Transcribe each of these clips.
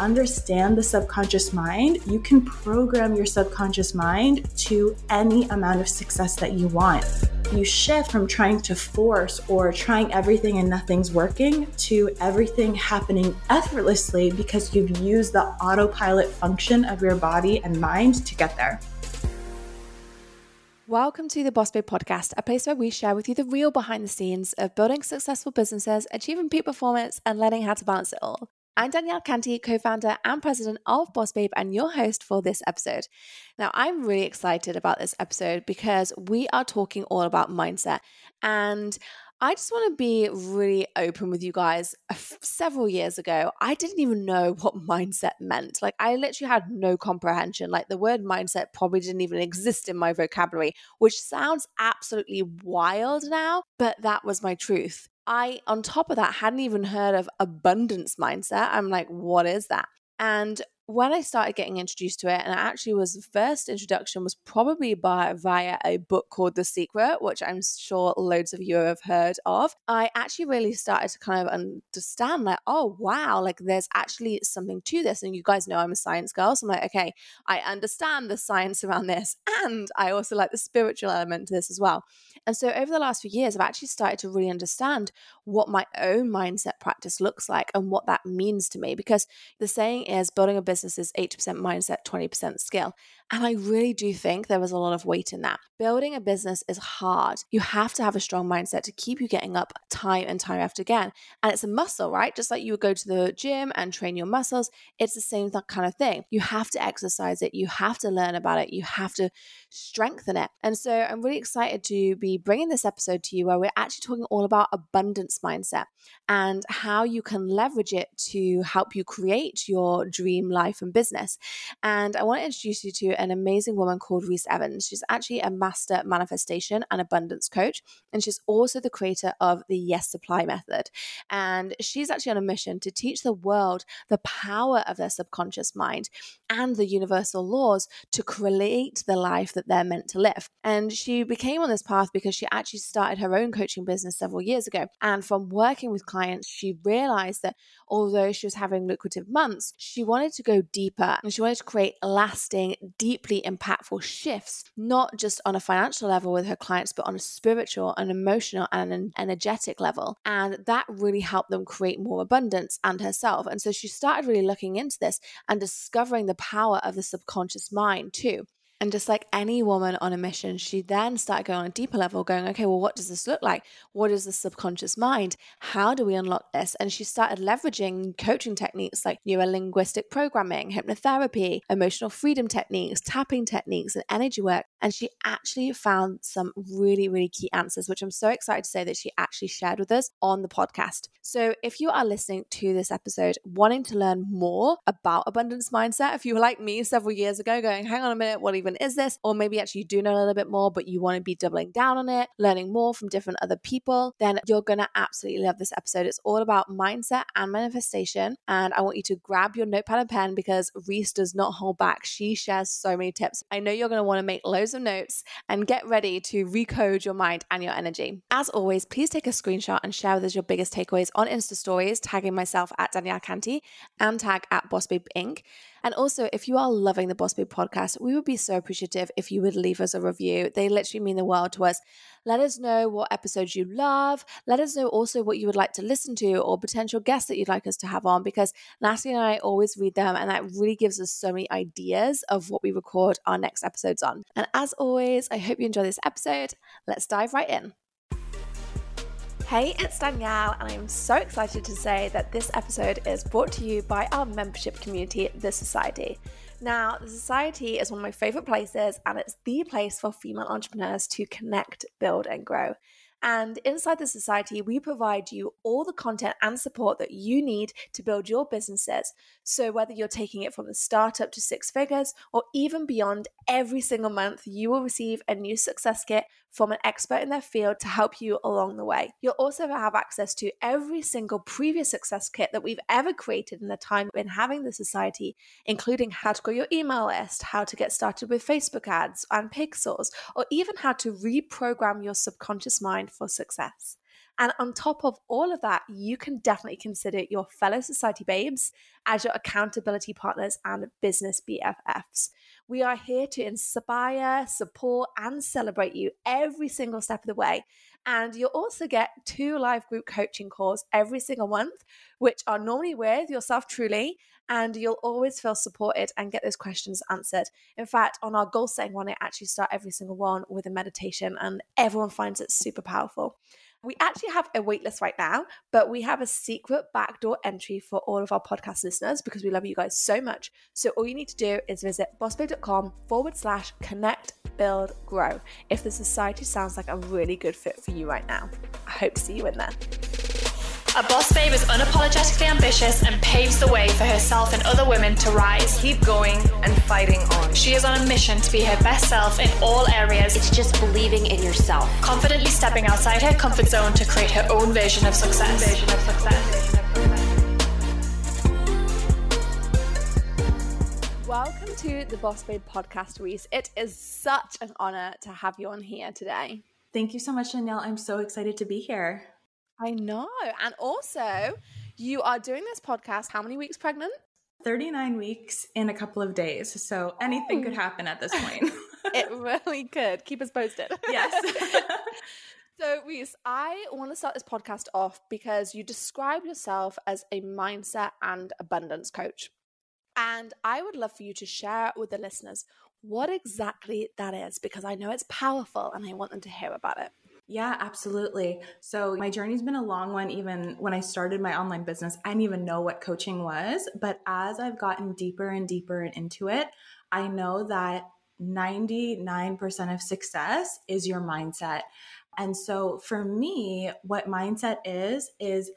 understand the subconscious mind, you can program your subconscious mind to any amount of success that you want. You shift from trying to force or trying everything and nothing's working to everything happening effortlessly because you've used the autopilot function of your body and mind to get there. Welcome to the Boss Babe Podcast, a place where we share with you the real behind the scenes of building successful businesses, achieving peak performance, and learning how to balance it all. I'm Danielle Canty, co-founder and president of Boss Babe, and your host for this episode. Now, I'm really excited about this episode because we are talking all about mindset, and I just want to be really open with you guys. Several years ago, I didn't even know what mindset meant. Like, I literally had no comprehension. Like, the word mindset probably didn't even exist in my vocabulary, which sounds absolutely wild now, but that was my truth. I, on top of that, hadn't even heard of abundance mindset. I'm like, what is that? And when I started getting introduced to it, and actually the first introduction was probably via a book called The Secret, which I'm sure loads of you have heard of, I actually really started to kind of understand like, oh, wow, like there's actually something to this. And you guys know I'm a science girl. So I'm like, okay, I understand the science around this. And I also like the spiritual element to this as well. And so over the last few years, I've actually started to really understand what my own mindset practice looks like and what that means to me. Because the saying is building a business is 80% mindset, 20% skill. And I really do think there was a lot of weight in that. Building a business is hard. You have to have a strong mindset to keep you getting up time and time after again. And it's a muscle, right? Just like you would go to the gym and train your muscles, it's the same kind of thing. You have to exercise it. You have to learn about it. You have to strengthen it. And so I'm really excited to be bringing this episode to you where we're actually talking all about abundance mindset and how you can leverage it to help you create your dream life and business. And I want to introduce you to an amazing woman called Reese Evans. She's actually a master manifestation and abundance coach, and she's also the creator of the Yes Supply method. And she's actually on a mission to teach the world the power of their subconscious mind and the universal laws to create the life that they're meant to live. And she became on this path because she actually started her own coaching business several years ago. And from working with clients, she realized that although she was having lucrative months, she wanted to go deeper and she wanted to create lasting, deeply impactful shifts, not just on a financial level with her clients, but on a spiritual, an emotional, and an energetic level. And that really helped them create more abundance and herself. And so she started really looking into this and discovering the power of the subconscious mind too. And just like any woman on a mission, she then started going on a deeper level, going, okay, well, what does this look like? What is the subconscious mind? How do we unlock this? And she started leveraging coaching techniques like neuro-linguistic programming, hypnotherapy, emotional freedom techniques, tapping techniques, and energy work. And she actually found some really, really key answers, which I'm so excited to say that she actually shared with us on the podcast. So if you are listening to this episode, wanting to learn more about abundance mindset, if you were like me several years ago going, hang on a minute, what even is this? Or maybe actually you do know a little bit more, but you want to be doubling down on it, learning more from different other people, then you're going to absolutely love this episode. It's all about mindset and manifestation. And I want you to grab your notepad and pen because Reese does not hold back. She shares so many tips. I know you're going to want to make loads of notes and get ready to recode your mind and your energy. As always, please take a screenshot and share with us your biggest takeaways on Insta stories, tagging myself at Danielle Canty and tag at Boss Babe Inc. And also, if you are loving the Boss Babe podcast, we would be so appreciative if you would leave us a review. They literally mean the world to us. Let us know what episodes you love. Let us know also what you would like to listen to or potential guests that you'd like us to have on, because Natalie and I always read them and that really gives us so many ideas of what we record our next episodes on. And as always, I hope you enjoy this episode. Let's dive right in. Hey, it's Danielle, and I'm so excited to say that this episode is brought to you by our membership community, The Society. Now, The Society is one of my favorite places, and it's the place for female entrepreneurs to connect, build, and grow. And inside The Society, we provide you all the content and support that you need to build your businesses. So whether you're taking it from the startup to six figures or even beyond, every single month you will receive a new success kit from an expert in their field to help you along the way. You'll also have access to every single previous success kit that we've ever created in the time we've been having The Society, including how to grow your email list, how to get started with Facebook ads and pixels, or even how to reprogram your subconscious mind for success. And on top of all of that, you can definitely consider your fellow society babes as your accountability partners and business BFFs. We are here to inspire, support, and celebrate you every single step of the way. And you'll also get 2 live group coaching calls every single month, which are normally with yourself truly, and you'll always feel supported and get those questions answered. In fact, on our goal setting one, I actually start every single one with a meditation, and everyone finds it super powerful. We actually have a waitlist right now, but we have a secret backdoor entry for all of our podcast listeners because we love you guys so much. So all you need to do is visit bossbabe.com/connect, build, grow. If the society sounds like a really good fit for you right now, I hope to see you in there. A boss babe is unapologetically ambitious and paves the way for herself and other women to rise. Keep going and fighting on. She is on a mission to be her best self in all areas. It's just believing in yourself. Confidently stepping outside her comfort zone to create her own version of success. Welcome to the Boss Babe podcast, Reese. It is such an honor to have you on here today. Thank you so much, Danielle. I'm so excited to be here. I know. And also, you are doing this podcast, how many weeks pregnant? 39 weeks in a couple of days. So anything could happen at this point. It really could. Keep us posted. Yes. So, Reese, I want to start this podcast off because you describe yourself as a mindset and abundance coach. And I would love for you to share with the listeners what exactly that is, because I know it's powerful and I want them to hear about it. Yeah, absolutely. So my journey's been a long one. Even when I started my online business, I didn't even know what coaching was. But as I've gotten deeper and deeper into it, I know that 99% of success is your mindset. And so for me, what mindset is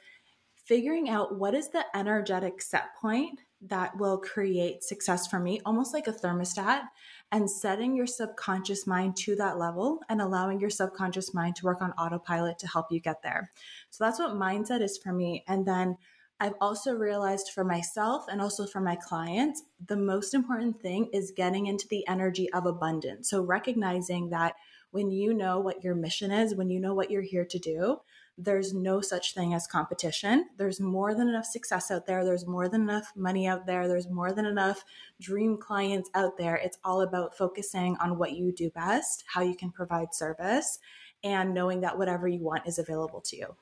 figuring out what is the energetic set point that will create success for me, almost like a thermostat, and setting your subconscious mind to that level and allowing your subconscious mind to work on autopilot to help you get there. So that's what mindset is for me. And then I've also realized for myself and also for my clients, the most important thing is getting into the energy of abundance. So recognizing that when you know what your mission is, when you know what you're here to do, there's no such thing as competition. There's more than enough success out there. There's more than enough money out there. There's more than enough dream clients out there. It's all about focusing on what you do best, how you can provide service, and knowing that whatever you want is available to you.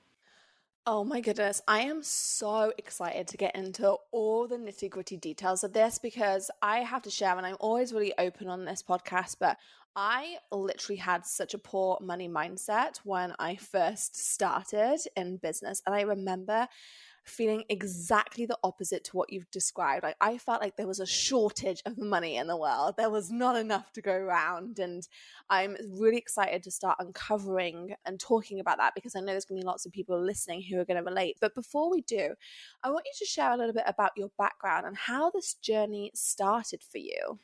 Oh my goodness. I am so excited to get into all the nitty-gritty details of this because I have to share, and I'm always really open on this podcast, but I literally had such a poor money mindset when I first started in business. And I remember feeling exactly the opposite to what you've described. Like, I felt like there was a shortage of money in the world. There was not enough to go around. And I'm really excited to start uncovering and talking about that because I know there's going to be lots of people listening who are going to relate. But before we do, I want you to share a little bit about your background and how this journey started for you.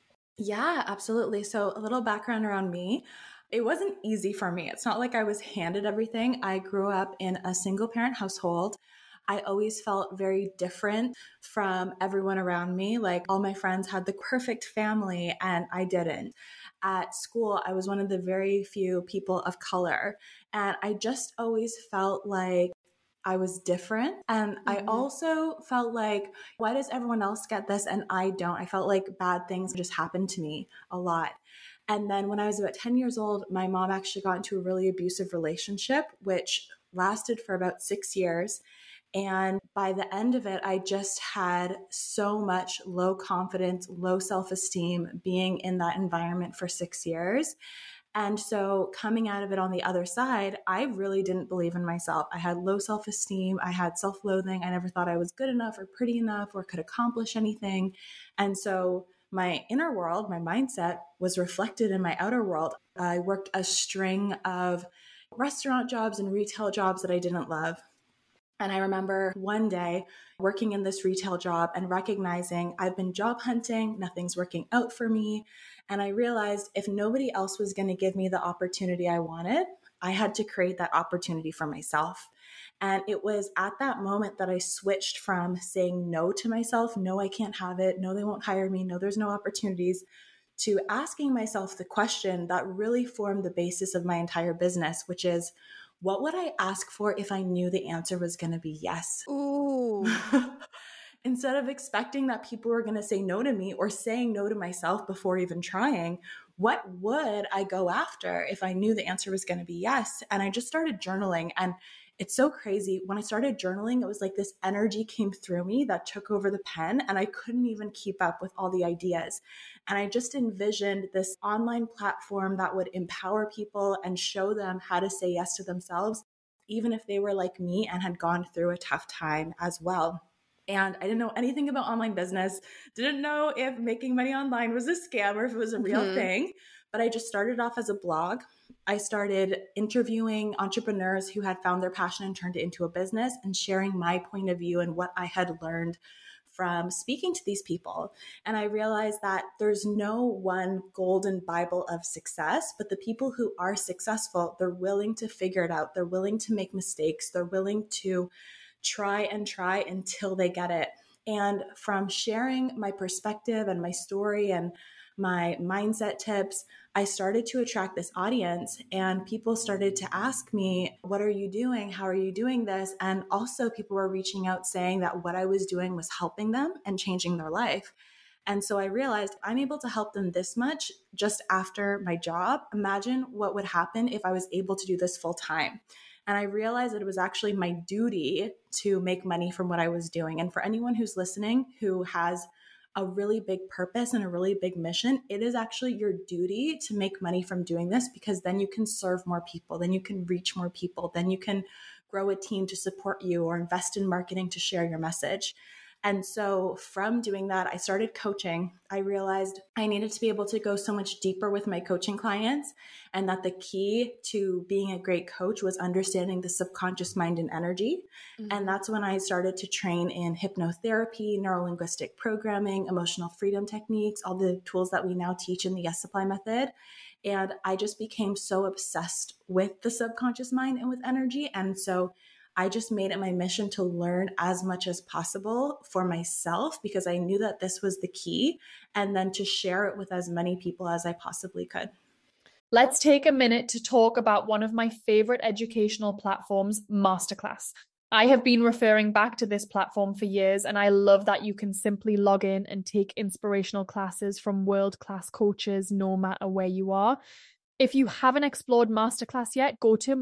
Yeah, absolutely. So a little background around me. It wasn't easy for me. It's not like I was handed everything. I grew up in a single parent household. I always felt very different from everyone around me. Like all my friends had the perfect family and I didn't. At school, I was one of the very few people of color. And I just always felt like I was different. And I also felt like, why does everyone else get this and I don't? I felt like bad things just happened to me a lot. And then when I was about 10 years old, my mom actually got into a really abusive relationship, which lasted for about 6 years. And by the end of it, I just had so much low confidence, low self-esteem being in that environment for 6 years. And so coming out of it on the other side, I really didn't believe in myself. I had low self-esteem. I had self-loathing. I never thought I was good enough or pretty enough or could accomplish anything. And so my inner world, my mindset was reflected in my outer world. I worked a string of restaurant jobs and retail jobs that I didn't love. And I remember one day working in this retail job and recognizing I've been job hunting, nothing's working out for me. And I realized if nobody else was going to give me the opportunity I wanted, I had to create that opportunity for myself. And it was at that moment that I switched from saying no to myself, no, I can't have it, no, they won't hire me, no, there's no opportunities, to asking myself the question that really formed the basis of my entire business, which is, what would I ask for if I knew the answer was going to be yes? Ooh. Instead of expecting that people were going to say no to me or saying no to myself before even trying, what would I go after if I knew the answer was going to be yes? And I just started journaling. And it's so crazy. When I started journaling, it was like this energy came through me that took over the pen, and I couldn't even keep up with all the ideas. And I just envisioned this online platform that would empower people and show them how to say yes to themselves, even if they were like me and had gone through a tough time as well. And I didn't know anything about online business, didn't know if making money online was a scam or if it was a real thing, but I just started off as a blog. I started interviewing entrepreneurs who had found their passion and turned it into a business and sharing my point of view and what I had learned from speaking to these people. And I realized that there's no one golden Bible of success, but the people who are successful, they're willing to figure it out. They're willing to make mistakes. They're willing to try until they get it. And from sharing my perspective and my story and my mindset tips, I started to attract this audience, and people started to ask me, what are you doing? How are you doing this? And also people were reaching out saying that what I was doing was helping them and changing their life. And so I realized I'm able to help them this much just after my job. Imagine what would happen if I was able to do this full time. And I realized that it was actually my duty to make money from what I was doing. And for anyone who's listening who has a really big purpose and a really big mission, it is actually your duty to make money from doing this, because then you can serve more people, then you can reach more people, then you can grow a team to support you or invest in marketing to share your message. And so from doing that, I started coaching. I realized I needed to be able to go so much deeper with my coaching clients, and that the key to being a great coach was understanding the subconscious mind and energy. And that's when I started to train in hypnotherapy, neurolinguistic programming, emotional freedom techniques, all the tools that we now teach in the Yes Supply method. And I just became so obsessed with the subconscious mind and with energy. And so I just made it my mission to learn as much as possible for myself, because I knew that this was the key, and then to share it with as many people as I possibly could. Let's take a minute to talk about one of my favorite educational platforms, Masterclass. I have been referring back to this platform for years, and I love that you can simply log in and take inspirational classes from world-class coaches no matter where you are. If you haven't explored Masterclass yet, go to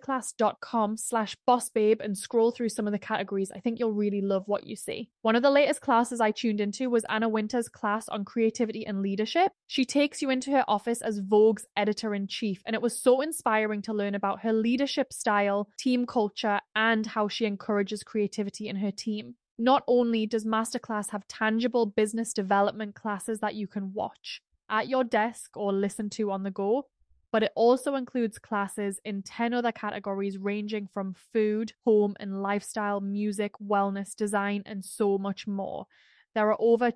masterclass.com/bossbabe and scroll through some of the categories. I think you'll really love what you see. One of the latest classes I tuned into was Anna Wintour's class on creativity and leadership. She takes you into her office as Vogue's editor-in-chief, and it was so inspiring to learn about her leadership style, team culture, and how she encourages creativity in her team. Not only does Masterclass have tangible business development classes that you can watch at your desk or listen to on the go, but it also includes classes in 10 other categories ranging from food, home and lifestyle, music, wellness, design, and so much more. There are over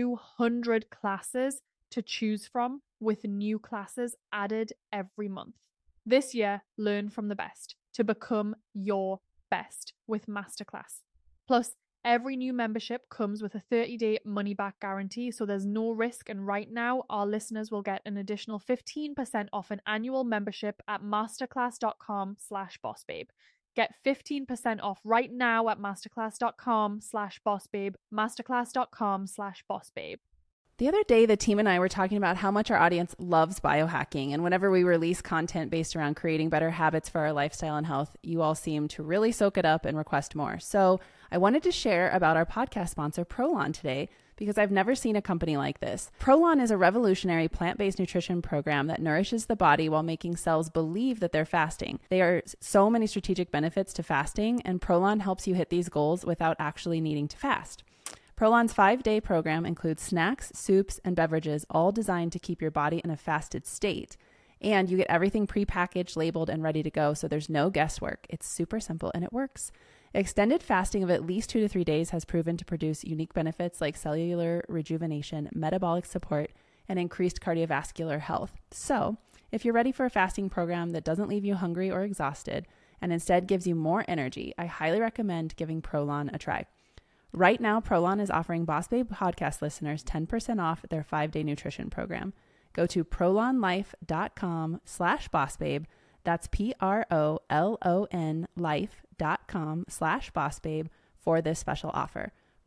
200 classes to choose from, with new classes added every month. This year, learn from the best to become your best with Masterclass. Plus, every new membership comes with a 30-day money-back guarantee, so there's no risk. And right now, our listeners will get an additional 15% off an annual membership at masterclass.com/bossbabe. Get 15% off right now at masterclass.com/bossbabe, masterclass.com/bossbabe. The other day, the team and I were talking about how much our audience loves biohacking. And whenever we release content based around creating better habits for our lifestyle and health, you all seem to really soak it up and request more. So I wanted to share about our podcast sponsor, Prolon, today, because I've never seen a company like this. Prolon is a revolutionary plant-based nutrition program that nourishes the body while making cells believe that they're fasting. There are so many strategic benefits to fasting, and Prolon helps you hit these goals without actually needing to fast. Prolon's 5-day program includes snacks, soups, and beverages, all designed to keep your body in a fasted state. And you get everything prepackaged, labeled, and ready to go, so there's no guesswork. It's super simple and it works. Extended fasting of at least 2 to 3 days has proven to produce unique benefits like cellular rejuvenation, metabolic support, and increased cardiovascular health. So, if you're ready for a fasting program that doesn't leave you hungry or exhausted, and instead gives you more energy, I highly recommend giving Prolon a try. Right now, Prolon is offering Boss Babe podcast listeners 10% off their 5-day nutrition program. Go to prolonlife.com/bossbabe. That's PROLON life.com/bossbabe for this special offer.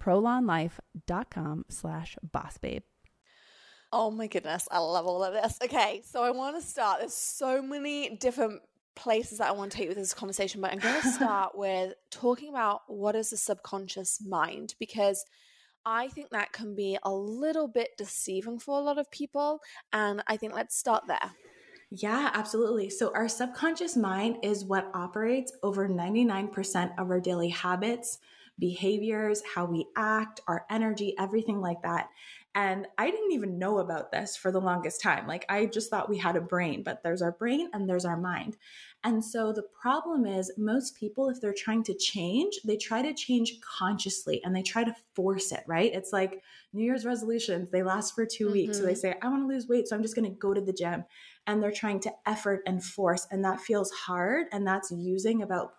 prolonlife.com/bossbabe. Oh my goodness, I love all of this. Okay, so I want to start. There's so many different places that I want to take with this conversation, but I'm going to start with talking about what is the subconscious mind, because I think that can be a little bit deceiving for a lot of people. And I think let's start there. Yeah, absolutely. So our subconscious mind is what operates over 99% of our daily habits, behaviors, how we act, our energy, everything like that. And I didn't even know about this for the longest time. Like, I just thought we had a brain, but there's our brain and there's our mind. And so the problem is, most people, if they're trying to change, they try to change consciously and they try to force it, right? It's like New Year's resolutions. They last for 2 weeks. So they say, I want to lose weight, so I'm just going to go to the gym. And they're trying to effort and force, and that feels hard. And that's using about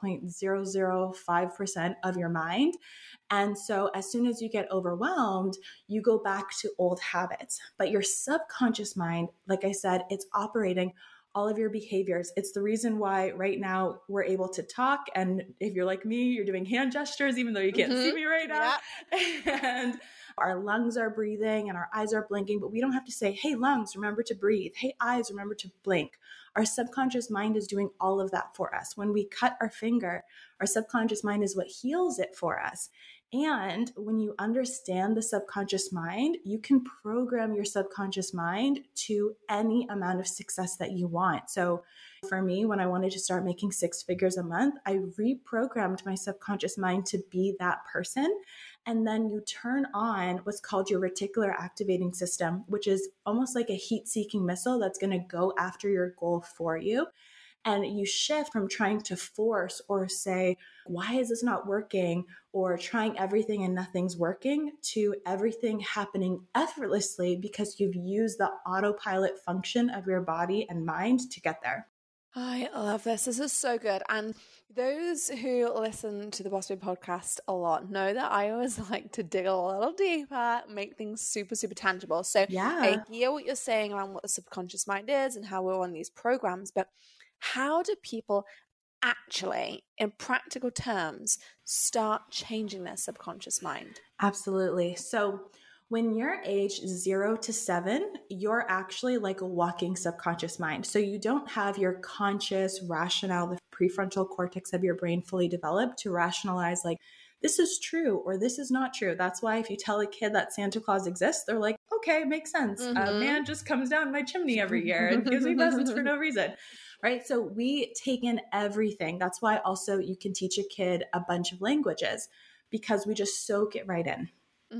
0.005% of your mind. And so as soon as you get overwhelmed, you go back to old habits. But your subconscious mind, like I said, it's operating all of your behaviors. It's the reason why right now we're able to talk. And if you're like me, you're doing hand gestures, even though you can't see me right now. Yeah. And our lungs are breathing and our eyes are blinking, but we don't have to say, hey, lungs, remember to breathe. Hey, eyes, remember to blink. Our subconscious mind is doing all of that for us. When we cut our finger, our subconscious mind is what heals it for us. And when you understand the subconscious mind, you can program your subconscious mind to any amount of success that you want. So for me, when I wanted to start making 6 figures a month, I reprogrammed my subconscious mind to be that person. And then you turn on what's called your reticular activating system, which is almost like a heat-seeking missile that's going to go after your goal for you. And you shift from trying to force or say, why is this not working? Or trying everything and nothing's working, to everything happening effortlessly because you've used the autopilot function of your body and mind to get there. I love this. This is so good. And those who listen to the Boss Babe podcast a lot know that I always like to dig a little deeper, make things super, super tangible. So I hear what you're saying around what the subconscious mind is and how we're on these programs, but how do people actually, in practical terms, start changing their subconscious mind? Absolutely. So when you're age 0 to 7, you're actually like a walking subconscious mind. So you don't have your conscious rationale, the prefrontal cortex of your brain fully developed to rationalize like, this is true or this is not true. That's why if you tell a kid that Santa Claus exists, they're like, okay, makes sense. A man just comes down my chimney every year and gives me presents for no reason. Right? So we take in everything. That's why also you can teach a kid a bunch of languages, because we just soak it right in.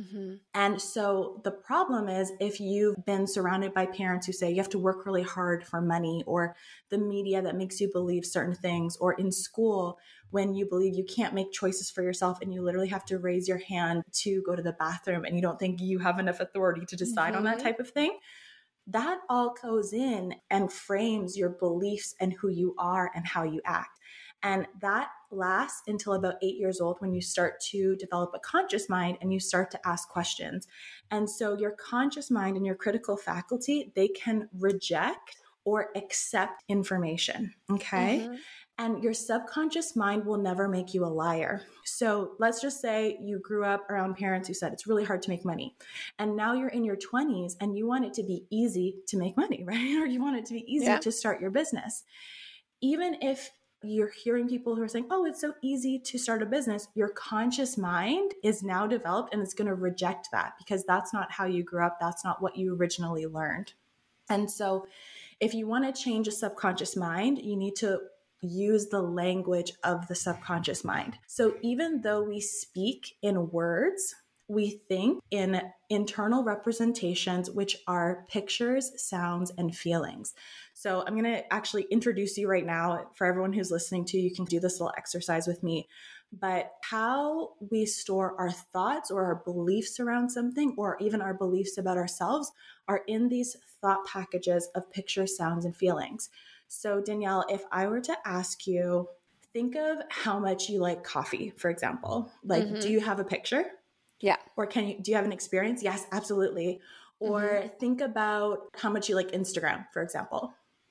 And so the problem is, if you've been surrounded by parents who say you have to work really hard for money, or the media that makes you believe certain things, or in school when you believe you can't make choices for yourself and you literally have to raise your hand to go to the bathroom and you don't think you have enough authority to decide on that type of thing, that all goes in and frames your beliefs and who you are and how you act. And that lasts until about 8 years old, when you start to develop a conscious mind and you start to ask questions. And so your conscious mind and your critical faculty, they can reject or accept information. Okay. And your subconscious mind will never make you a liar. So let's just say you grew up around parents who said it's really hard to make money. And now you're in your 20s and you want it to be easy to make money, right? Or you want it to be easy to start your business. Even if you're hearing people who are saying, oh, it's so easy to start a business, your conscious mind is now developed and it's going to reject that, because that's not how you grew up. That's not what you originally learned. And so if you want to change a subconscious mind, you need to use the language of the subconscious mind. So even though we speak in words, we think in internal representations, which are pictures, sounds, and feelings. So I'm going to actually introduce you right now. For everyone who's listening to, you can do this little exercise with me. But how we store our thoughts or our beliefs around something, or even our beliefs about ourselves, are in these thought packages of pictures, sounds, and feelings. So Danielle, if I were to ask you, think of how much you like coffee, for example. Like, do you have a picture? Yeah. Or do you have an experience? Yes, absolutely. Or think about how much you like Instagram, for example.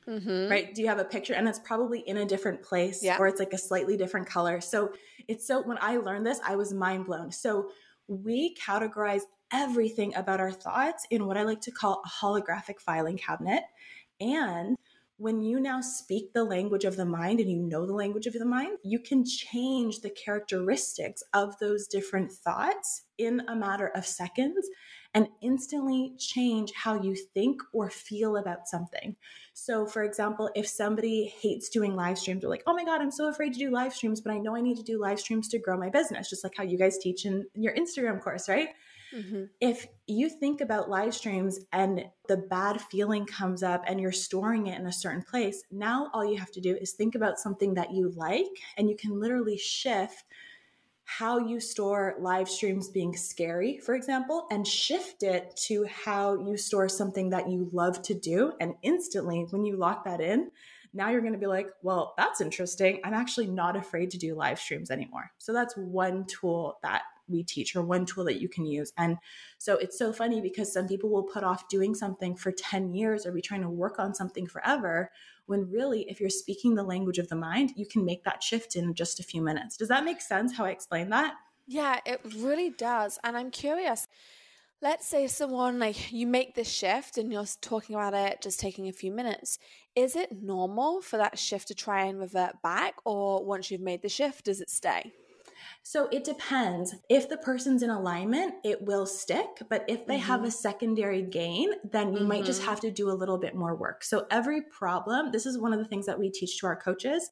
right? Do you have a picture? And it's probably in a different place or it's like a slightly different color. So when I learned this, I was mind blown. So we categorize everything about our thoughts in what I like to call a holographic filing cabinet. And when you now speak the language of the mind and you know the language of the mind, you can change the characteristics of those different thoughts in a matter of seconds and instantly change how you think or feel about something. So for example, if somebody hates doing live streams, or like, oh my God, I'm so afraid to do live streams, but I know I need to do live streams to grow my business, just like how you guys teach in your Instagram course, right? If you think about live streams and the bad feeling comes up and you're storing it in a certain place, now all you have to do is think about something that you like, and you can literally shift how you store live streams being scary, for example, and shift it to how you store something that you love to do. And instantly, when you lock that in, now you're going to be like, well, that's interesting. I'm actually not afraid to do live streams anymore. So that's one tool that we teach, or one tool that you can use. And so it's so funny because some people will put off doing something for 10 years or be trying to work on something forever, when really, if you're speaking the language of the mind, you can make that shift in just a few minutes. Does that make sense how I explained that? Yeah, it really does. And I'm curious, let's say someone, like, you make this shift and you're talking about it just taking a few minutes. Is it normal for that shift to try and revert back? Or once you've made the shift, does it stay? So it depends. If the person's in alignment, it will stick. But if they have a secondary gain, then you might just have to do a little bit more work. So every problem, this is one of the things that we teach to our coaches.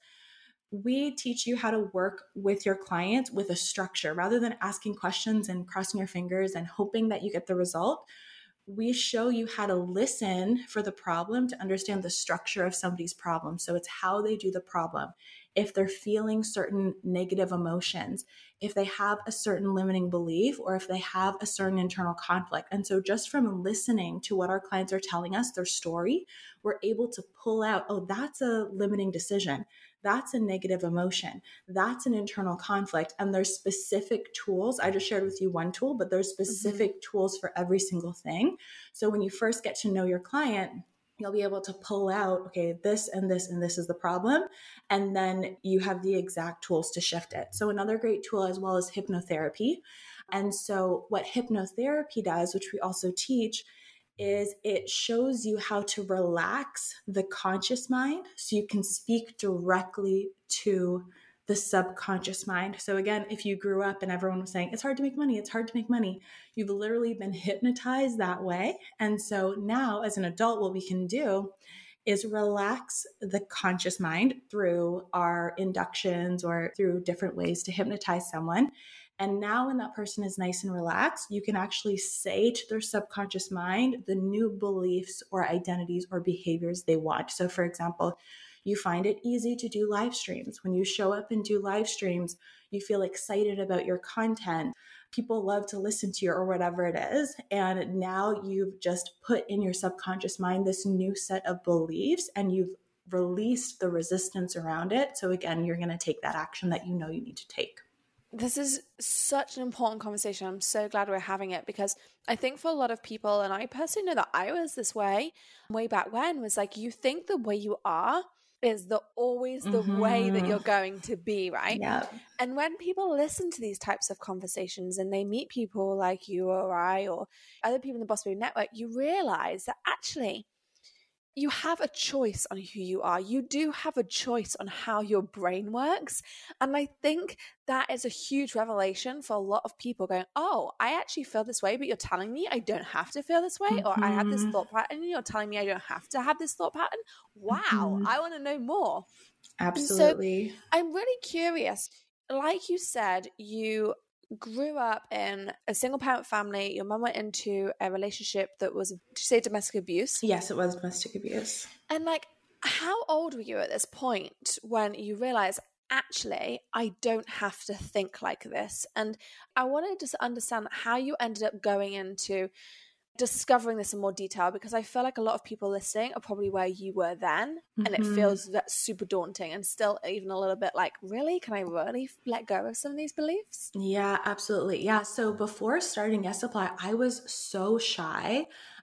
We teach you how to work with your clients with a structure rather than asking questions and crossing your fingers and hoping that you get the result. We show you how to listen for the problem to understand the structure of somebody's problem. So it's how they do the problem. If they're feeling certain negative emotions, if they have a certain limiting belief, or if they have a certain internal conflict. And so just from listening to what our clients are telling us, their story, we're able to pull out, oh, that's a limiting decision. That's a negative emotion. That's an internal conflict. And there's specific tools. I just shared with you one tool, but there's specific tools for every single thing. So when you first get to know your client, you'll be able to pull out, okay, this and this and this is the problem. And then you have the exact tools to shift it. So another great tool as well is hypnotherapy. And so what hypnotherapy does, which we also teach, is it shows you how to relax the conscious mind so you can speak directly to the subconscious mind. So again, if you grew up and everyone was saying, it's hard to make money, it's hard to make money, you've literally been hypnotized that way. And so now as an adult, what we can do is relax the conscious mind through our inductions or through different ways to hypnotize someone. And now when that person is nice and relaxed, you can actually say to their subconscious mind the new beliefs or identities or behaviors they want. So for example, you find it easy to do live streams. When you show up and do live streams, you feel excited about your content. People love to listen to you or whatever it is. And now you've just put in your subconscious mind this new set of beliefs and you've released the resistance around it. So again, you're going to take that action that you know you need to take. This is such an important conversation. I'm so glad we're having it, because I think for a lot of people, and I personally know that I was this way back when, was like, you think the way you are is always the way that you're going to be, right? Yeah. And when people listen to these types of conversations and they meet people like you or I or other people in the Boss Babe Network, you realize that actually you have a choice on who you are. You do have a choice on how your brain works. And I think that is a huge revelation for a lot of people going, oh, I actually feel this way, but you're telling me I don't have to feel this way. Or I have this thought pattern and you're telling me I don't have to have this thought pattern. Wow, I want to know more. Absolutely. So I'm really curious. Like you said, you grew up in a single parent family. Your mum went into a relationship that was, did you say domestic abuse? Yes, it was domestic abuse. And like, how old were you at this point when you realized, actually, I don't have to think like this? And I wanted to understand how you ended up going into discovering this in more detail, because I feel like a lot of people listening are probably where you were then, and it feels that super daunting and still even a little bit like, really? Can I really let go of some of these beliefs? Yeah, absolutely. Yeah. So before starting Yes Supply, I was so shy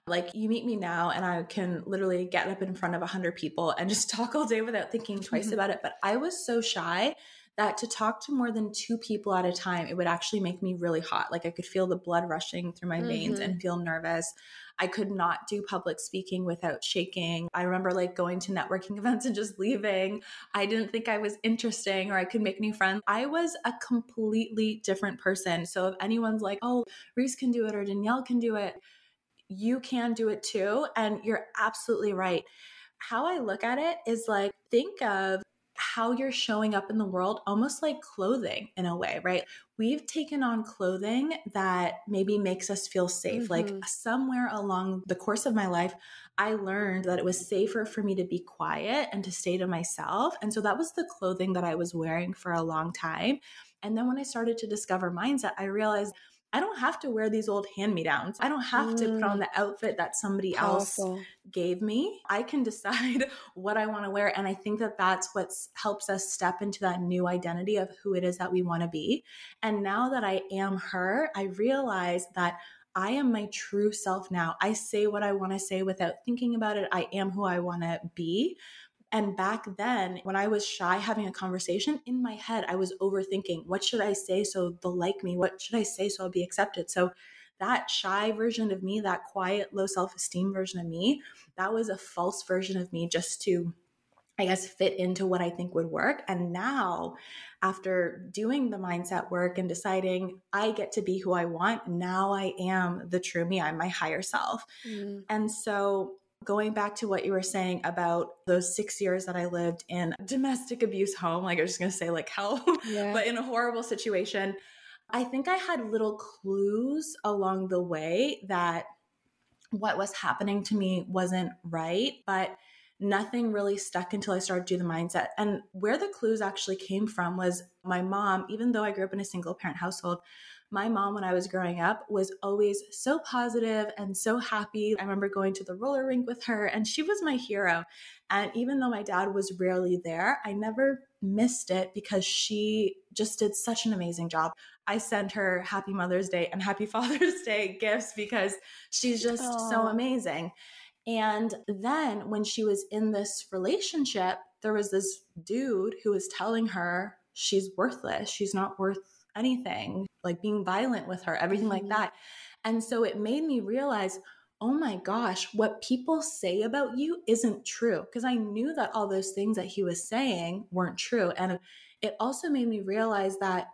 Like, you meet me now and I can literally get up in front of 100 people and just talk all day without thinking twice about it. But I was so shy that to talk to more than 2 people at a time, it would actually make me really hot. Like, I could feel the blood rushing through my veins and feel nervous. I could not do public speaking without shaking. I remember like going to networking events and just leaving. I didn't think I was interesting or I could make new friends. I was a completely different person. So if anyone's like, oh, Reese can do it or Danielle can do it, you can do it too. And you're absolutely right. How I look at it is like, think of how you're showing up in the world, almost like clothing in a way, right? We've taken on clothing that maybe makes us feel safe. Like, somewhere along the course of my life, I learned that it was safer for me to be quiet and to stay to myself. And so that was the clothing that I was wearing for a long time. And then when I started to discover mindset, I realized I don't have to wear these old hand-me-downs. I don't have to put on the outfit that somebody else gave me. I can decide what I want to wear. And I think that that's what helps us step into that new identity of who it is that we want to be. And now that I am her, I realize that I am my true self now. I say what I want to say without thinking about it. I am who I want to be. And back then, when I was shy having a conversation, in my head, I was overthinking, what should I say so they'll like me? What should I say so I'll be accepted? So that shy version of me, that quiet, low self-esteem version of me, that was a false version of me just to, I guess, fit into what I think would work. And now, after doing the mindset work and deciding I get to be who I want, now I am the true me. I'm my higher self. And so going back to what you were saying about those 6 years that I lived in a domestic abuse home, like I was just going to say like hell, but in a horrible situation, I think I had little clues along the way that what was happening to me wasn't right, but nothing really stuck until I started to do the mindset. And where the clues actually came from was my mom. Even though I grew up in a single parent household, my mom, when I was growing up, was always so positive and so happy. I remember going to the roller rink with her, and she was my hero. And even though my dad was rarely there, I never missed it because she just did such an amazing job. I sent her Happy Mother's Day and Happy Father's Day gifts because she's just so amazing. And then when she was in this relationship, there was this dude who was telling her she's worthless. She's not worth anything, like being violent with her, everything like that. And so it made me realize, oh my gosh, what people say about you isn't true. Because I knew that all those things that he was saying weren't true. And it also made me realize that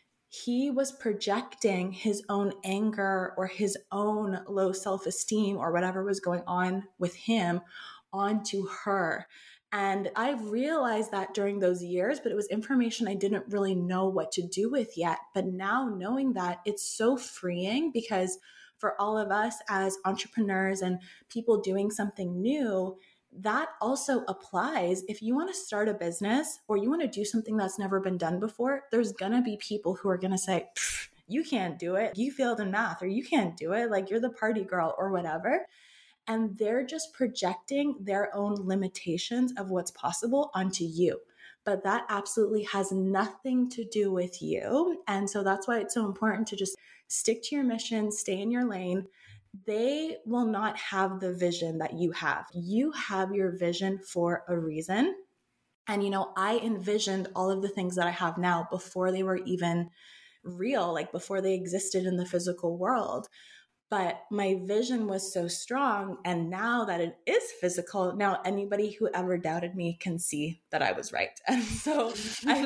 he was projecting his own anger or his own low self-esteem or whatever was going on with him onto her. And I realized that during those years, but it was information I didn't really know what to do with yet. But now knowing that, it's so freeing because for all of us as entrepreneurs and people doing something new, that also applies. If you want to start a business or you want to do something that's never been done before, there's going to be people who are going to say, you can't do it. You failed in math, or you can't do it. Like, you're the party girl or whatever. And they're just projecting their own limitations of what's possible onto you. But that absolutely has nothing to do with you. And so that's why it's so important to just stick to your mission, stay in your lane. They will not have the vision that you have. You have your vision for a reason. And, you know, I envisioned all of the things that I have now before they were even real, like before they existed in the physical world. But my vision was so strong. And now that it is physical, now anybody who ever doubted me can see that I was right. And so I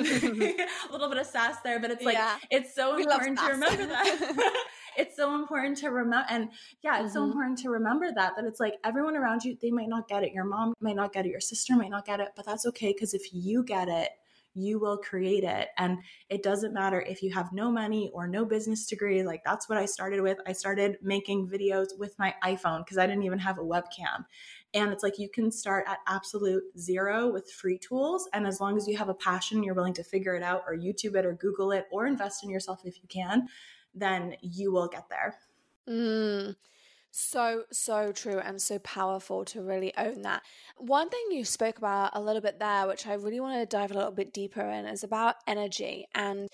a little bit of sass there, but it's like, it's so important to remember that. It's so important to remember. And it's so important to remember that it's like everyone around you, they might not get it. Your mom might not get it. Your sister might not get it, but that's okay. Because if you get it, you will create it. And it doesn't matter if you have no money or no business degree. Like, that's what I started with. I started making videos with my iPhone because I didn't even have a webcam. And it's like, you can start at absolute zero with free tools. And as long as you have a passion, you're willing to figure it out or YouTube it or Google it or invest in yourself if you can, then you will get there. So true and so powerful to really own that. One thing you spoke about a little bit there, which I really want to dive a little bit deeper in, is about energy. And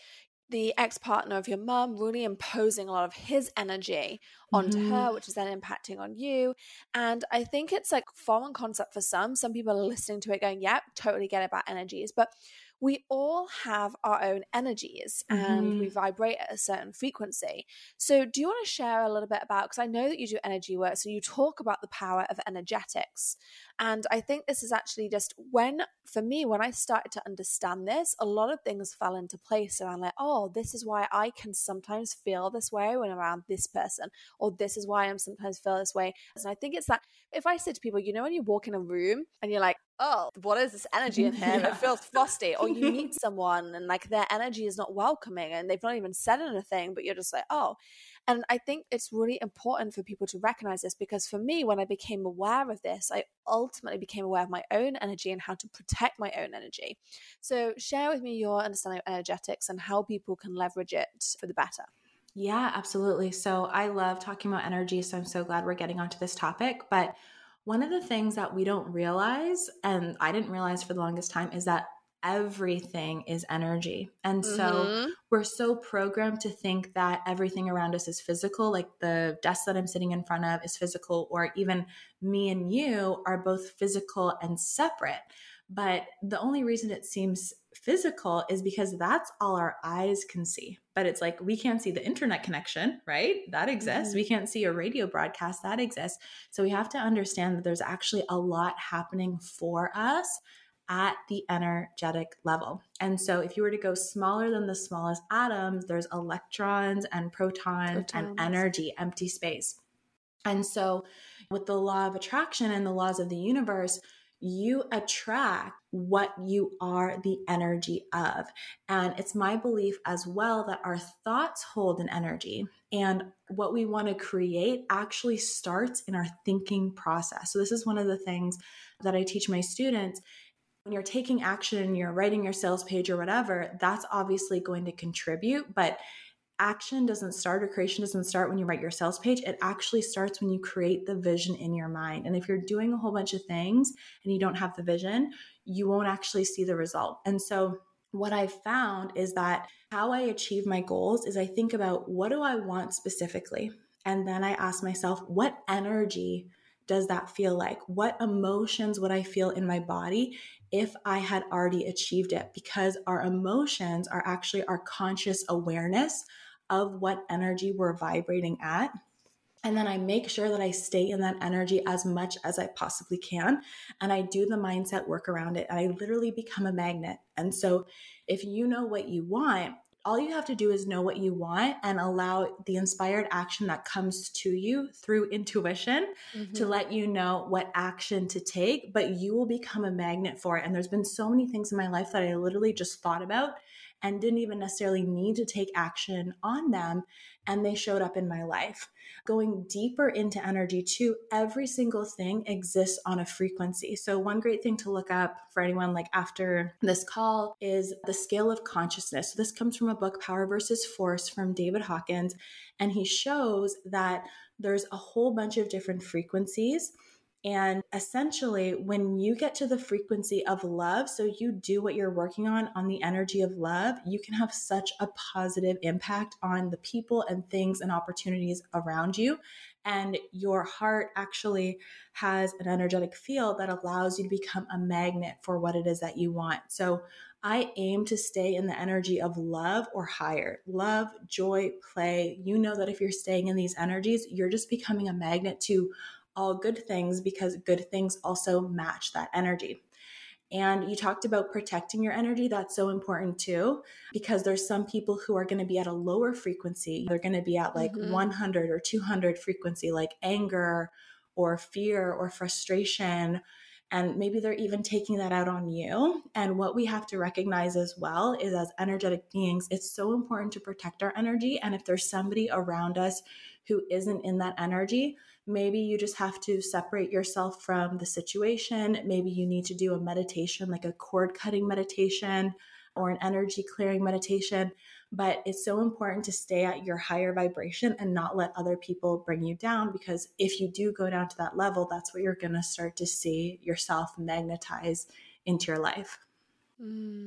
the ex-partner of your mum really imposing a lot of his energy onto her, which is then impacting on you. And I think it's like foreign concept for some. Some people are listening to it going, yep, totally get it about energies. But we all have our own energies and we vibrate at a certain frequency. So do you want to share a little bit about, because I know that you do energy work, so you talk about the power of energetics. And I think this is actually just for me, when I started to understand this, a lot of things fell into place. And I'm like, oh, this is why I can sometimes feel this way when I'm around this person, or this is why I'm sometimes feel this way. And I think it's that if I say to people, when you walk in a room and you're like, oh, what is this energy in here? It feels frosty. Or you meet someone and like their energy is not welcoming and they've not even said anything, but you're just like, oh. And I think it's really important for people to recognize this, because for me, when I became aware of this, I ultimately became aware of my own energy and how to protect my own energy. So share with me your understanding of energetics and how people can leverage it for the better. Yeah, absolutely. So I love talking about energy. So I'm so glad we're getting onto this topic. But one of the things that we don't realize, and I didn't realize for the longest time, is that everything is energy. And so we're so programmed to think that everything around us is physical, like the desk that I'm sitting in front of is physical, or even me and you are both physical and separate. But the only reason it seems physical is because that's all our eyes can see. But it's like, we can't see the internet connection, right? That exists. We can't see a radio broadcast that exists. So we have to understand that there's actually a lot happening for us at the energetic level. And so if you were to go smaller than the smallest atoms, there's electrons and protons. And energy, empty space. And so with the law of attraction and the laws of the universe, you attract what you are the energy of. And it's my belief as well that our thoughts hold an energy, and what we want to create actually starts in our thinking process. So this is one of the things that I teach my students. When you're taking action and you're writing your sales page or whatever, that's obviously going to contribute, but action doesn't start, or creation doesn't start when you write your sales page. It actually starts when you create the vision in your mind. And if you're doing a whole bunch of things and you don't have the vision, you won't actually see the result. And so what I've found is that how I achieve my goals is I think about, what do I want specifically? And then I ask myself, what energy does that feel like? What emotions would I feel in my body if I had already achieved it? Because our emotions are actually our conscious awareness of what energy we're vibrating at. And then I make sure that I stay in that energy as much as I possibly can. And I do the mindset work around it. And I literally become a magnet. And so if you know what you want, all you have to do is know what you want and allow the inspired action that comes to you through intuition to let you know what action to take, but you will become a magnet for it. And there's been so many things in my life that I literally just thought about and didn't even necessarily need to take action on them, and they showed up in my life. Going deeper into energy too, every single thing exists on a frequency. So one great thing to look up for anyone like after this call is the scale of consciousness. So this comes from a book, Power versus Force, from David Hawkins. And he shows that there's a whole bunch of different frequencies. And essentially, when you get to the frequency of love, so you do what you're working on the energy of love, you can have such a positive impact on the people and things and opportunities around you. And your heart actually has an energetic field that allows you to become a magnet for what it is that you want. So I aim to stay in the energy of love or higher. Love, joy, play. You know that if you're staying in these energies, you're just becoming a magnet to all good things, because good things also match that energy. And you talked about protecting your energy. That's so important too, because there's some people who are going to be at a lower frequency. They're going to be at like 100 or 200 frequency, like anger or fear or frustration. And maybe they're even taking that out on you. And what we have to recognize as well is, as energetic beings, it's so important to protect our energy. And if there's somebody around us who isn't in that energy, maybe you just have to separate yourself from the situation. Maybe you need to do a meditation, like a cord cutting meditation or an energy clearing meditation. But it's so important to stay at your higher vibration and not let other people bring you down, because if you do go down to that level, that's what you're going to start to see yourself magnetize into your life.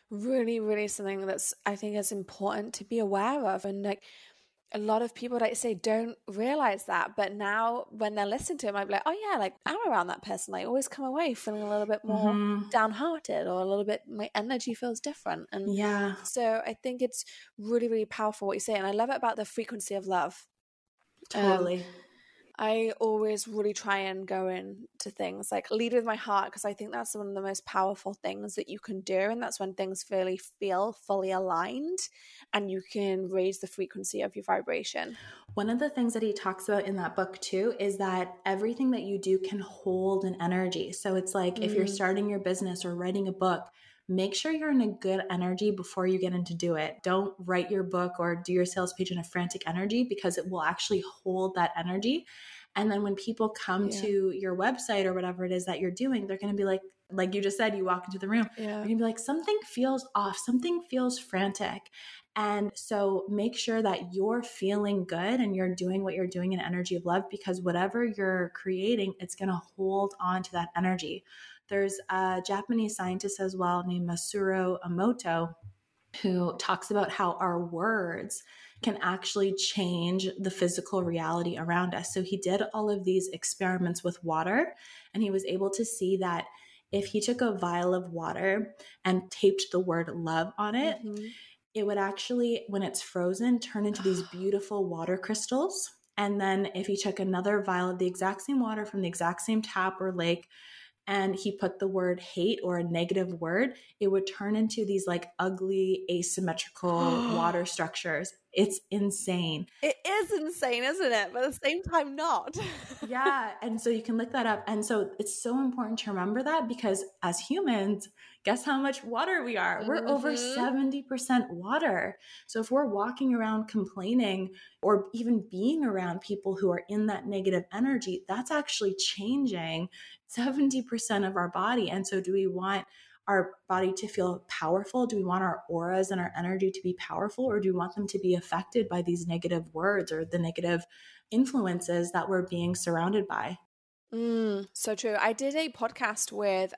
really, really something that's, I think, is important to be aware of. And like a lot of people, like I say, don't realize that. But now when they're listening to it, might be like, oh yeah, like I'm around that person. I always come away feeling a little bit more downhearted, or a little bit, my energy feels different. And so I think it's really, really powerful what you say. And I love it about the frequency of love. Totally. I always really try and go into things like lead with my heart, because I think that's one of the most powerful things that you can do. And that's when things really feel fully aligned and you can raise the frequency of your vibration. One of the things that he talks about in that book too is that everything that you do can hold an energy. So it's like if you're starting your business or writing a book, make sure you're in a good energy before you get into do it. Don't write your book or do your sales page in a frantic energy, because it will actually hold that energy. And then when people come to your website or whatever it is that you're doing, they're going to be like you just said, you walk into the room, you're going to be like, something feels off, something feels frantic. And so make sure that you're feeling good and you're doing what you're doing in energy of love, because whatever you're creating, it's going to hold on to that energy. There's a Japanese scientist as well named Masaru Emoto, who talks about how our words can actually change the physical reality around us. So he did all of these experiments with water, and he was able to see that if he took a vial of water and taped the word love on it, it would actually, when it's frozen, turn into these beautiful water crystals. And then if he took another vial of the exact same water from the exact same tap or lake, and he put the word hate or a negative word, it would turn into these like ugly, asymmetrical water structures. It's insane. It is insane, isn't it? But at the same time, not. Yeah. And so you can look that up. And so it's so important to remember that, because as humans, guess how much water we are? We're over 70% water. So if we're walking around complaining or even being around people who are in that negative energy, that's actually changing 70% of our body. And so do we want our body to feel powerful? Do we want our auras and our energy to be powerful, or do we want them to be affected by these negative words or the negative influences that we're being surrounded by? So true. I did a podcast with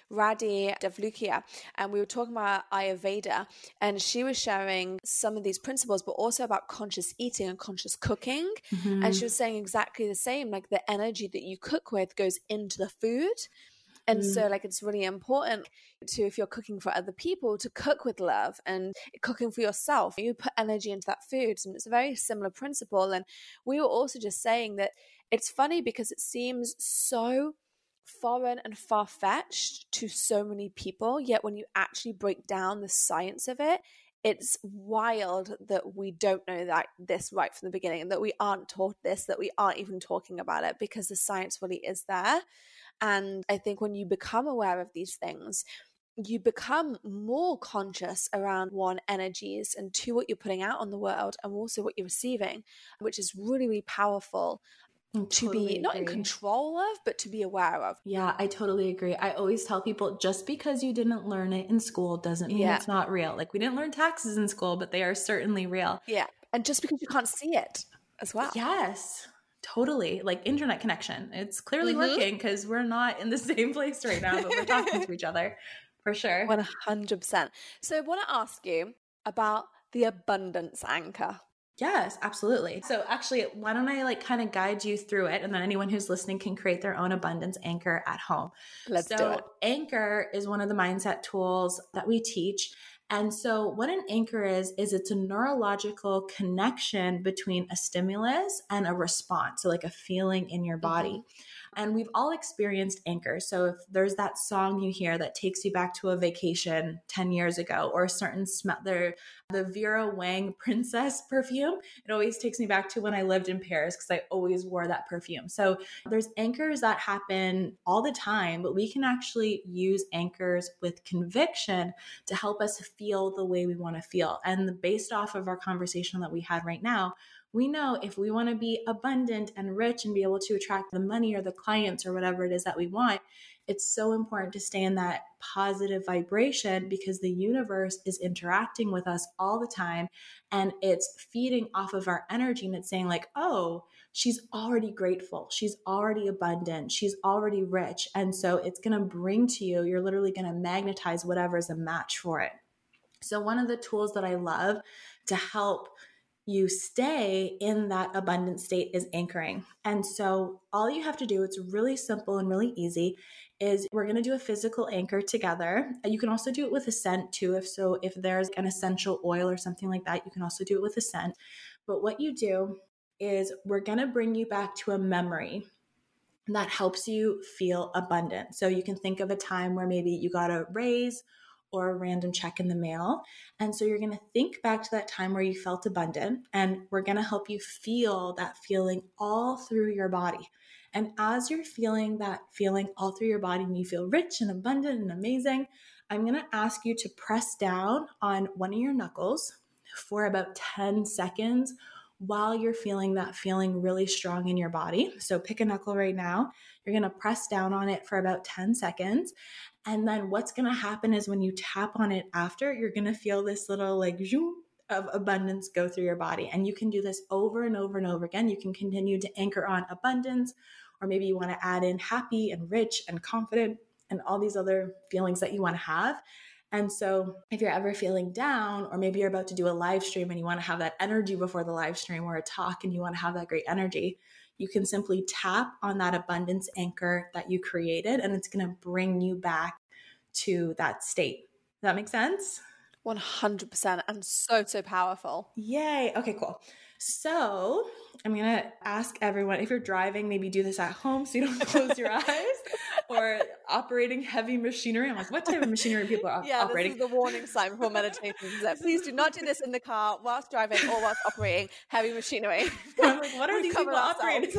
Radhi Devlukia, and we were talking about Ayurveda, and she was sharing some of these principles, but also about conscious eating and conscious cooking. And she was saying exactly the same, like the energy that you cook with goes into the food. And so like it's really important to, if you're cooking for other people, to cook with love, and cooking for yourself, you put energy into that food. And it's a very similar principle. And we were also just saying that it's funny because it seems so foreign and far-fetched to so many people, yet when you actually break down the science of it, it's wild that we don't know that this right from the beginning, that we aren't taught this, that we aren't even talking about it, because the science really is there. And I think when you become aware of these things, you become more conscious around, one, energies, and two, what you're putting out on the world, and also what you're receiving, which is really, really powerful to be not in control of, but to be aware of. Yeah, I totally agree. I always tell people, just because you didn't learn it in school doesn't mean it's not real. Like, we didn't learn taxes in school, but they are certainly real. Yeah. And just because you can't see it as well. Yes. Totally. Like internet connection. It's clearly working, because we're not in the same place right now, but we're talking to each other for sure. 100%. So I want to ask you about the abundance anchor. Yes, absolutely. So actually, why don't I like kind of guide you through it, and then anyone who's listening can create their own abundance anchor at home. Let's do it. Anchor is one of the mindset tools that we teach. And so what an anchor is it's a neurological connection between a stimulus and a response. So like a feeling in your body. And we've all experienced anchors. So if there's that song you hear that takes you back to a vacation 10 years ago, or a certain smell, the Vera Wang Princess perfume, it always takes me back to when I lived in Paris, because I always wore that perfume. So there's anchors that happen all the time, but we can actually use anchors with conviction to help us feel the way we want to feel. And based off of our conversation that we had right now, we know if we want to be abundant and rich and be able to attract the money or the clients or whatever it is that we want, it's so important to stay in that positive vibration, because the universe is interacting with us all the time, and it's feeding off of our energy, and it's saying like, oh, she's already grateful. She's already abundant. She's already rich. And so it's going to bring to you, you're literally going to magnetize whatever is a match for it. So one of the tools that I love to help you stay in that abundant state is anchoring. And so all you have to do, it's really simple and really easy, is we're going to do a physical anchor together. You can also do it with a scent too. If there's an essential oil or something like that, you can also do it with a scent. But what you do is we're going to bring you back to a memory that helps you feel abundant. So you can think of a time where maybe you got a raise or a random check in the mail. And so you're going to think back to that time where you felt abundant, and we're going to help you feel that feeling all through your body. And as you're feeling that feeling all through your body and you feel rich and abundant and amazing, I'm going to ask you to press down on one of your knuckles for about 10 seconds while you're feeling that feeling really strong in your body. So pick a knuckle right now. You're going to press down on it for about 10 seconds. And then what's going to happen is when you tap on it after, you're going to feel this little like zoom of abundance go through your body. And you can do this over and over and over again. You can continue to anchor on abundance, or maybe you want to add in happy and rich and confident and all these other feelings that you want to have. And so if you're ever feeling down, or maybe you're about to do a live stream and you want to have that energy before the live stream, or a talk and you want to have that great energy, you can simply tap on that abundance anchor that you created, and it's going to bring you back to that state. Does that make sense? 100%. And so powerful. Yay. Okay, cool. So I'm going to ask everyone, if you're driving, maybe do this at home so you don't close your eyes, or operating heavy machinery. I'm like, what type of machinery people are operating? This is the warning sign before meditation. Please do not do this in the car whilst driving or whilst operating heavy machinery. I'm like, what are these people operating?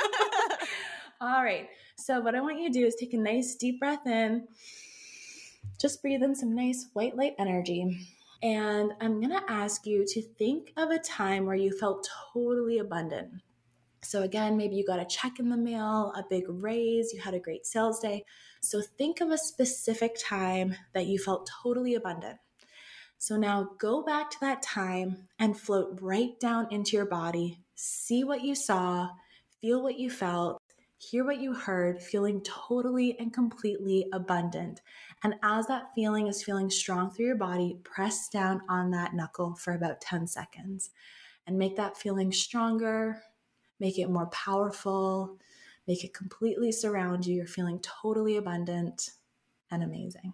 All right. So what I want you to do is take a nice deep breath in. Just breathe in some nice white light energy. And I'm going to ask you to think of a time where you felt totally abundant. So again, maybe you got a check in the mail, a big raise, you had a great sales day. So think of a specific time that you felt totally abundant. So now go back to that time and float right down into your body. See what you saw, feel what you felt, hear what you heard, feeling totally and completely abundant. And as that feeling is feeling strong through your body, press down on that knuckle for about 10 seconds and make that feeling stronger, make it more powerful, make it completely surround you. You're feeling totally abundant and amazing.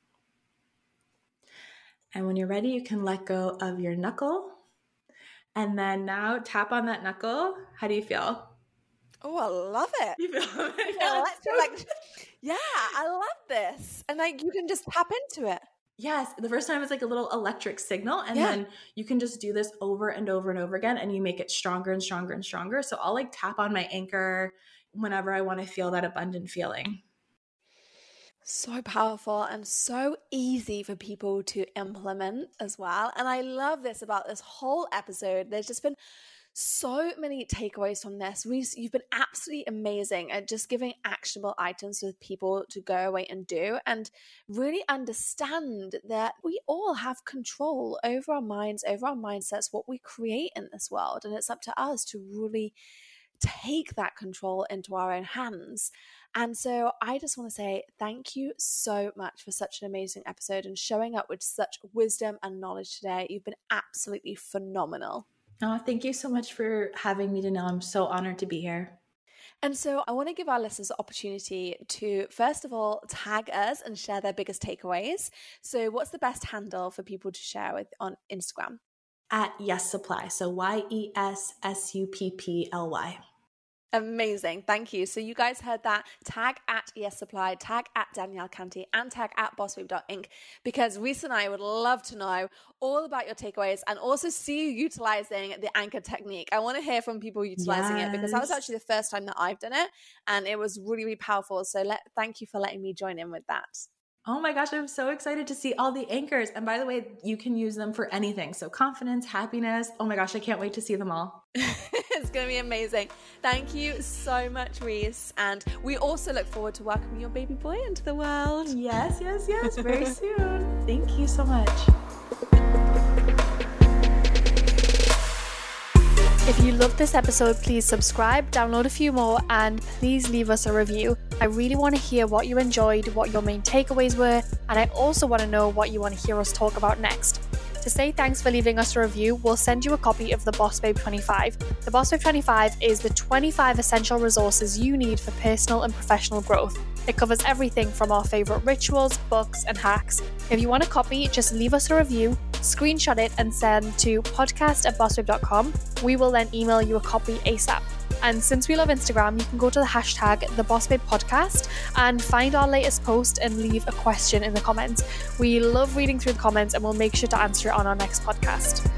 And when you're ready, you can let go of your knuckle. And then now tap on that knuckle. How do you feel? Oh, I love it. You feel it? Yeah, I love this. And like, you can just tap into it. Yes. The first time it's like a little electric signal, and then you can just do this over and over and over again, and you make it stronger and stronger and stronger. So I'll like tap on my anchor whenever I want to feel that abundant feeling. So powerful and so easy for people to implement as well. And I love this about this whole episode. There's just been so many takeaways from this. You've been absolutely amazing at just giving actionable items for people to go away and do, and really understand that we all have control over our minds, over our mindsets, what we create in this world. And it's up to us to really take that control into our own hands. And so I just want to say thank you so much for such an amazing episode and showing up with such wisdom and knowledge today. You've been absolutely phenomenal. Oh, thank you so much for having me, Danielle. I'm so honored to be here. And so I want to give our listeners the opportunity to, first of all, tag us and share their biggest takeaways. So what's the best handle for people to share with on Instagram? At Yes Supply. So YESSUPPLY. Amazing. Thank you. So you guys heard that. Tag at Yes Supply, tag at Danielle Canty, and tag at bossbabe.inc, because Reese and I would love to know all about your takeaways and also see you utilizing the anchor technique. I want to hear from people utilizing it, because that was actually the first time that I've done it, and it was really, really powerful. So thank you for letting me join in with that. Oh my gosh, I'm so excited to see all the anchors. And by the way, you can use them for anything. So confidence, happiness. Oh my gosh, I can't wait to see them all. It's going to be amazing. Thank you so much, Reese. And we also look forward to welcoming your baby boy into the world. Yes, very soon. Thank you so much. If you loved this episode, please subscribe, download a few more, and please leave us a review. I really want to hear what you enjoyed, what your main takeaways were, and I also want to know what you want to hear us talk about next. To say thanks for leaving us a review, we'll send you a copy of the Boss Babe 25. The Boss Babe 25 is the 25 essential resources you need for personal and professional growth. It covers everything from our favourite rituals, books, and hacks. If you want a copy, just leave us a review, screenshot it, and send to podcast@bossbabe.com. We will then email you a copy ASAP. And since we love Instagram, you can go to the hashtag #TheBossBabePodcast and find our latest post and leave a question in the comments. We love reading through the comments and we'll make sure to answer it on our next podcast.